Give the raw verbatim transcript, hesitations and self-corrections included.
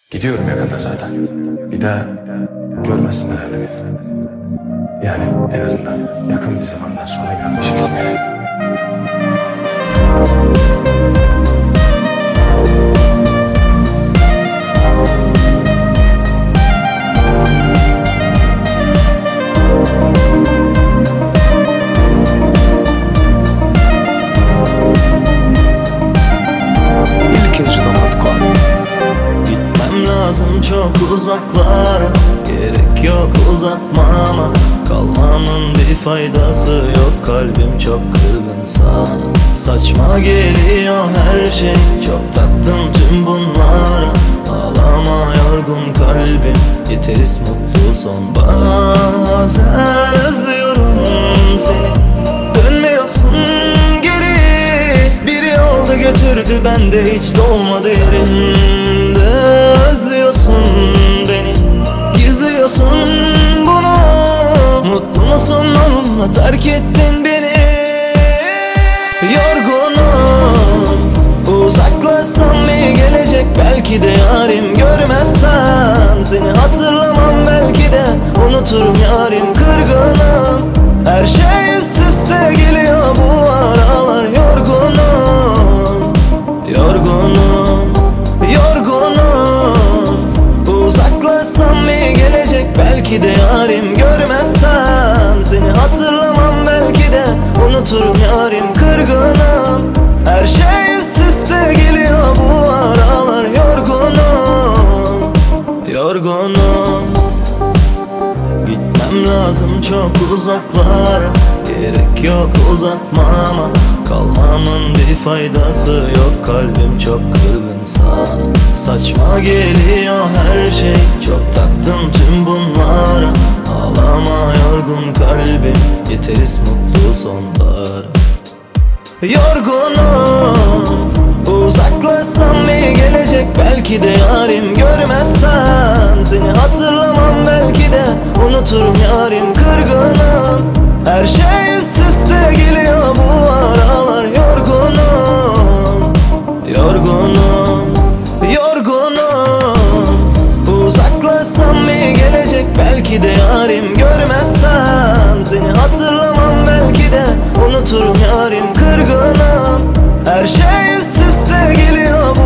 Gidiyorum yakında zaten. Bir daha görmezsin herhalde beni. Yani en azından yakın bir zamandan sonra görmeyeceksin beni. Lazım çok uzaklara, gerek yok uzatmama. Kalmamın bir faydası yok, kalbim çok kırgın sana. Saçma geliyor her şey, çok taktım tüm bunlara. Ağlama yorgun kalbim, yeteriz mutlu son. Bazen özlüyorum seni, dönmüyorsun geri. Biri aldı götürdü, bende hiç dolmadı yerinde. Özlüyorsun beni, gizliyorsun bunu. Mutlu musun onunla, terk ettin beni. Yorgunum, uzaklaşsam iyi gelecek belki de yarim. Görmezsem seni hatırlamam, belki de unuturum yarim. Kırgınım, her şey üst üste geliyor bu aralar. Yorgunum, yorgunum, yorgunum. Uzaklaşsam iyi gelecek belki de yarim. Görmezsem seni hatırlamam, belki de unuturum yarim. Kırgınım, her şey üst üste geliyor bu aralar. Yorgunum, yorgunum. Gitmem lazım çok uzaklara, gerek yok uzatmama. Kalmamın bir faydası yok, kalbim çok kırgın sana. Saçma geliyor her şey, çok taktım tüm bunlara. Ağlama yorgun kalbim, yeteriz mutlu sonlara. Yorgunum, uzaklaşsam iyi gelecek belki de yarim. Görmezsem seni hatırlamam, belki de unuturum yarim. Kırgınım, her şey üst üste geliyor bu aralar. Yorgunum, yorgunum, yorgunum. Uzaklaşsam iyi gelecek belki de yarim. Görmezsem seni hatırlamam, belki de unuturum yarim. Kırgınım, her şey üst üste geliyor